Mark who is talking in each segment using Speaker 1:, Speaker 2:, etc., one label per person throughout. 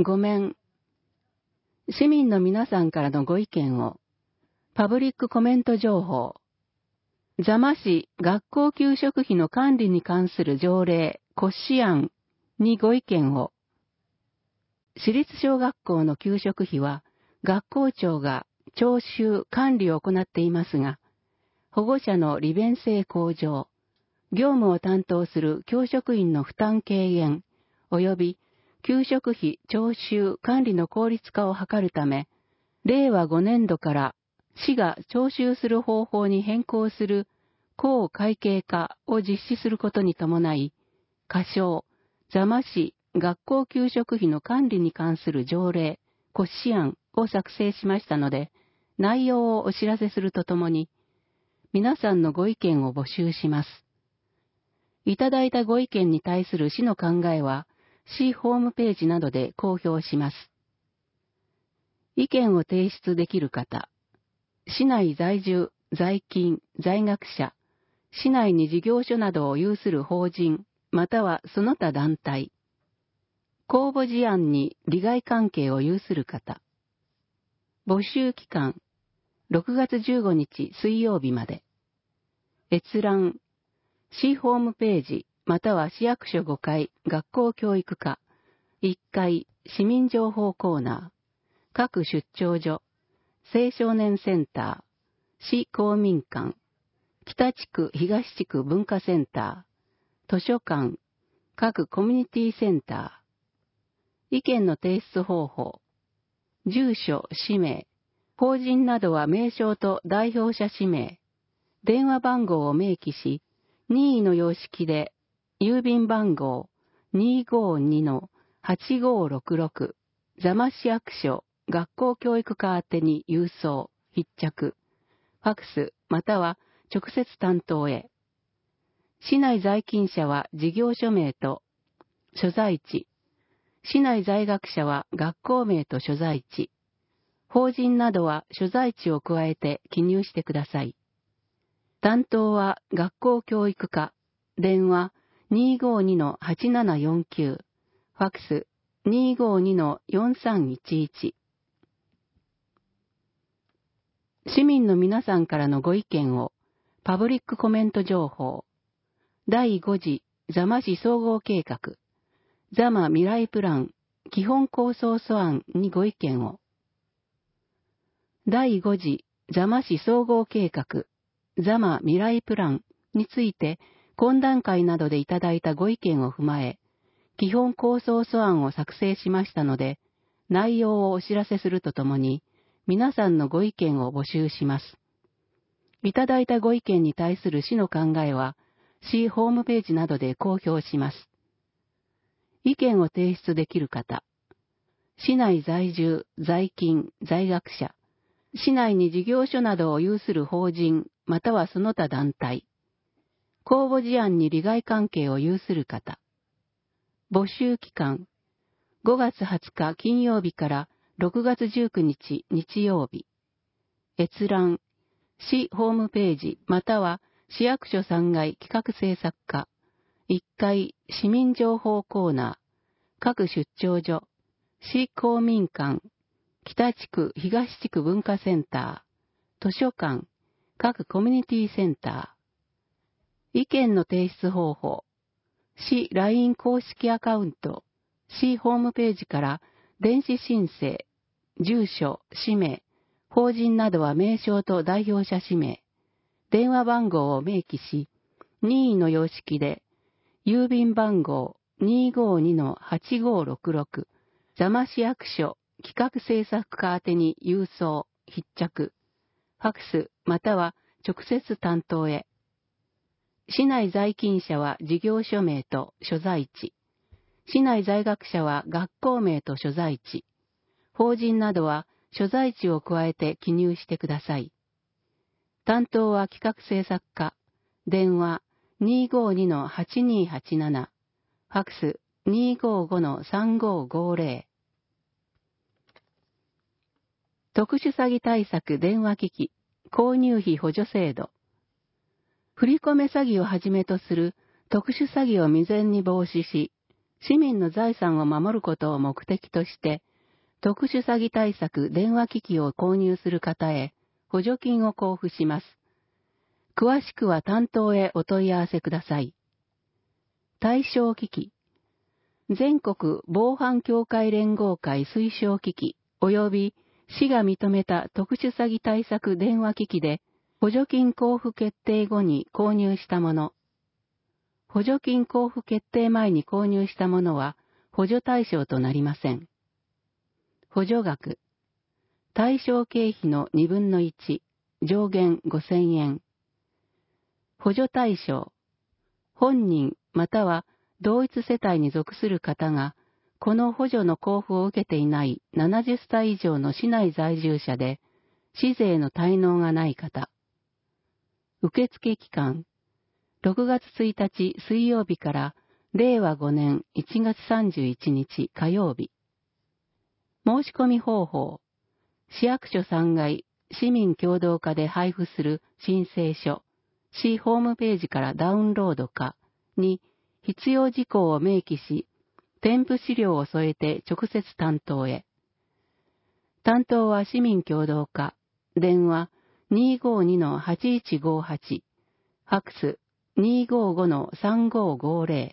Speaker 1: ごめん。市民の皆さんからのご意見を、パブリックコメント情報、座間市学校給食費の管理に関する条例骨子案にご意見を、私立小学校の給食費は学校長が徴収管理を行っていますが、保護者の利便性向上、業務を担当する教職員の負担軽減、及び給食費徴収管理の効率化を図るため、令和5年度から市が徴収する方法に変更する項会計化を実施することに伴い、仮称、座間市学校給食費の管理に関する条例骨子案を作成しましたので、内容をお知らせするとともに、皆さんのご意見を募集します。いただいたご意見に対する市の考えは、市ホームページなどで公表します。意見を提出できる方、市内在住、在勤、在学者、市内に事業所などを有する法人、またはその他団体、公募事案に利害関係を有する方、募集期間、6月15日水曜日まで。閲覧、市ホームページ、または市役所5階学校教育課、1階市民情報コーナー、各出張所、青少年センター、市公民館、北地区東地区文化センター、図書館、各コミュニティセンター、意見の提出方法、住所、氏名、法人などは名称と代表者氏名、電話番号を明記し、任意の様式で、郵便番号 252-8566 座間市役所学校教育課宛てに郵送、必着、ファクスまたは直接担当へ。市内在勤者は事業所名と所在地、市内在学者は学校名と所在地、法人などは所在地を加えて記入してください。担当は学校教育課、電話 252-8749、ファクス 252-4311。市民の皆さんからのご意見を、パブリックコメント情報、第5次座間市総合計画、座間未来プラン、基本構想素案にご意見を、第5次座間市総合計画、座間未来プランについて懇談会などでいただいたご意見を踏まえ、基本構想素案を作成しましたので、内容をお知らせするとともに、皆さんのご意見を募集します。いただいたご意見に対する市の考えは、市ホームページなどで公表します。意見を提出できる方、市内在住、在勤、在学者、市内に事業所などを有する法人、またはその他団体、公募事案に利害関係を有する方、募集期間、5月20日金曜日から6月19日日曜日、閲覧、市ホームページ、または市役所3階企画制作課、1階市民情報コーナー、各出張所、市公民館、北地区東地区文化センター、図書館、各コミュニティセンター。意見の提出方法。市 LINE 公式アカウント、市ホームページから電子申請、住所、氏名、法人などは名称と代表者氏名、電話番号を明記し、任意の様式で、郵便番号 252-8566 座間市役所企画制作課宛てに郵送、必着、ファクスまたは直接担当へ。市内在勤者は事業所名と所在地、市内在学者は学校名と所在地、法人などは所在地を加えて記入してください。担当は企画制作課、電話 252-8287、ファクス 255-3550。特殊詐欺対策電話機器、購入費補助制度。振り込め詐欺をはじめとする特殊詐欺を未然に防止し、 市民の財産を守ることを目的として、特殊詐欺対策電話機器を購入する方へ補助金を交付します。詳しくは担当へお問い合わせください。対象機器。全国防犯協会連合会推奨機器及び市が認めた特殊詐欺対策電話機器で補助金交付決定後に購入したもの。補助金交付決定前に購入したものは補助対象となりません。補助額。対象経費の2分の1、上限5000円。補助対象。本人または同一世帯に属する方が、この補助の交付を受けていない70歳以上の市内在住者で、市税の滞納がない方。受付期間。6月1日水曜日から令和5年1月31日火曜日。申し込み方法。市役所3階市民共同課で配布する申請書、市ホームページからダウンロードかに必要事項を明記し、添付資料を添えて直接担当へ。担当は市民共同課、電話 252-8158、ファックス 255-3550。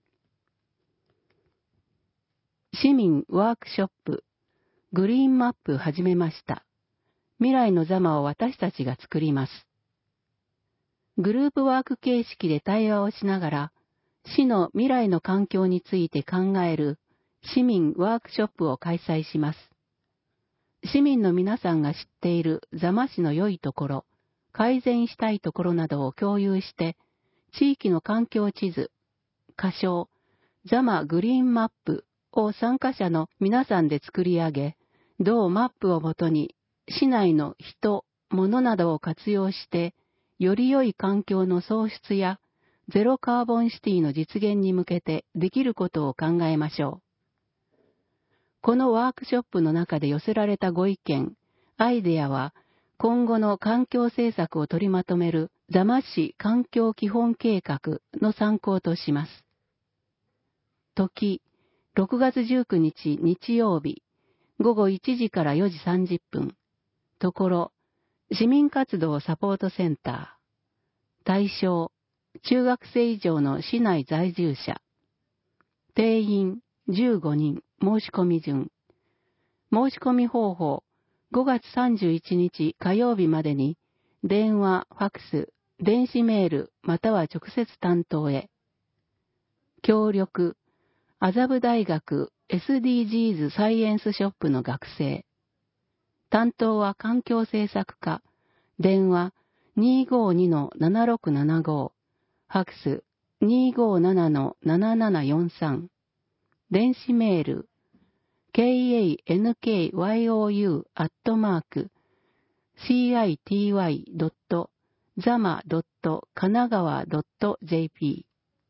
Speaker 1: 市民ワークショップ、グリーンマップ始めました。未来のザマを私たちが作ります。グループワーク形式で対話をしながら、市の未来の環境について考える市民ワークショップを開催します。市民の皆さんが知っている座間市の良いところ、改善したいところなどを共有して、地域の環境地図、仮称、座間グリーンマップを参加者の皆さんで作り上げ、同マップをもとに市内の人、物などを活用して、より良い環境の創出やゼロカーボンシティの実現に向けてできることを考えましょう。このワークショップの中で寄せられたご意見、アイデアは今後の環境政策を取りまとめる座間市環境基本計画の参考とします。時、6月19日日曜日、午後1時から4時30分。ところ、市民活動サポートセンター。対象、中学生以上の市内在住者。定員、15人、申し込み順。申し込み方法、5月31日火曜日までに、電話、ファックス、電子メール、または直接担当へ。協力、麻布大学 SDGs サイエンスショップの学生。担当は環境政策課。電話 252-7675。ファックス 257-7743。電子メール kankyou@city.zama.kanagawa.jp。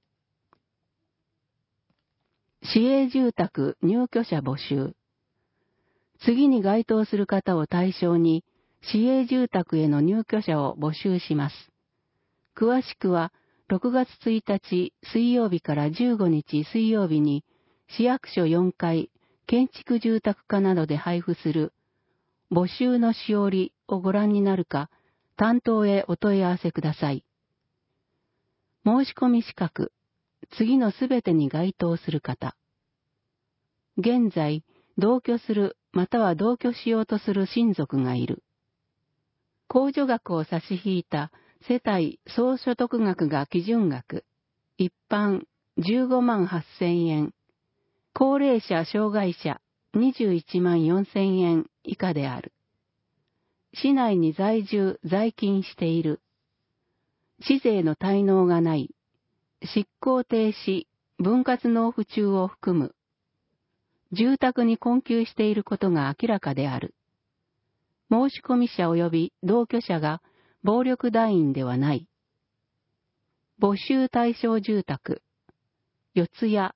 Speaker 1: 市営住宅入居者募集。次に該当する方を対象に、市営住宅への入居者を募集します。詳しくは、6月1日水曜日から15日水曜日に、市役所4階、建築住宅課などで配布する、募集のしおりをご覧になるか、担当へお問い合わせください。申し込み資格、次のすべてに該当する方。現在、同居するまたは同居しようとする親族がいる。控除額を差し引いた世帯総所得額が基準額。一般15万8000円。高齢者障害者21万4000円以下である。市内に在住在勤している。市税の滞納がない。執行停止、分割納付中を含む。住宅に困窮していることが明らかである。申込者及び同居者が暴力団員ではない。募集対象住宅。四谷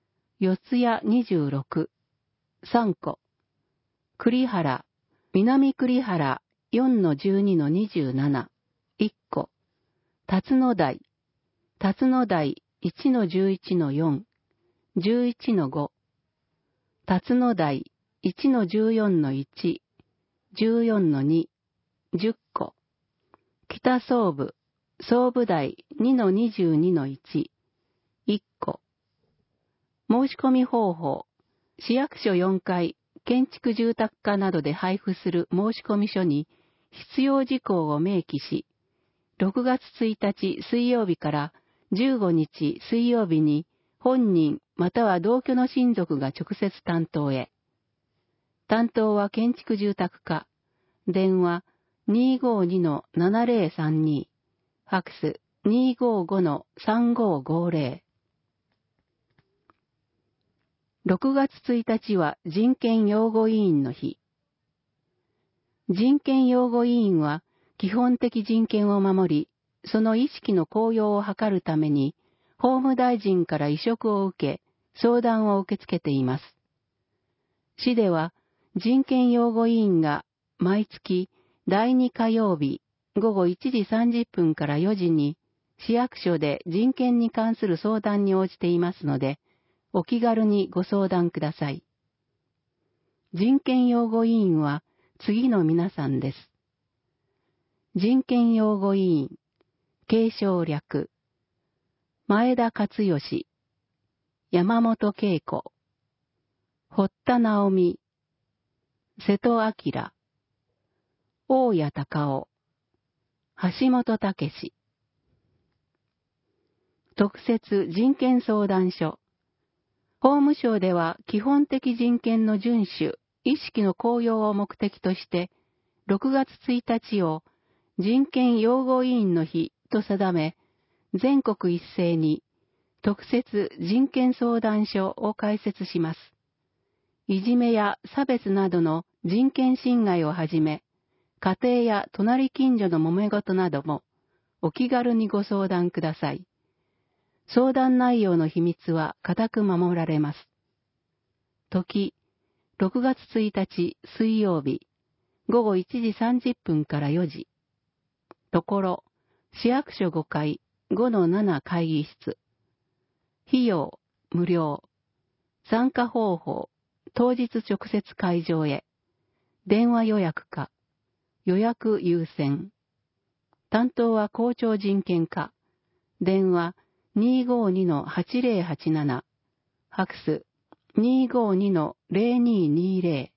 Speaker 1: 26、3戸。栗原、南栗原4-12-27、1戸。辰野台1-11-4、 11-5、辰野台 1-14-1、14-2、10個、北総部、総部台 2-22-1、1個。申し込み方法、市役所4階、建築住宅課などで配布する申込書に必要事項を明記し、6月1日水曜日から15日水曜日に本人または同居の親族が直接担当へ。担当は建築住宅課、電話 252-7032、ファクス 255-3550。6月1日は人権擁護委員の日。人権擁護委員は基本的人権を守り、その意識の高揚を図るために、法務大臣から委嘱を受け、相談を受け付けています。市では人権擁護委員が毎月第2火曜日午後1時30分から4時に市役所で人権に関する相談に応じていますので、お気軽にご相談ください。人権擁護委員は次の皆さんです。人権擁護委員、継承略、前田勝義、山本恵子、堀田直美、瀬戸明、大谷隆夫、橋本武史。特設人権相談所。法務省では基本的人権の遵守、意識の高揚を目的として、6月1日を人権擁護委員の日と定め、全国一斉に特設人権相談所を開設します。いじめや差別などの人権侵害をはじめ、家庭や隣近所の揉め事などもお気軽にご相談ください。相談内容の秘密は固く守られます。時、6月1日水曜日、午後1時30分から4時。ところ、市役所5階 5-7 会議室。費用、無料。参加方法、当日直接会場へ。電話予約か。予約優先。担当は校長人権課。電話 252-8087。ファクス 252-0220。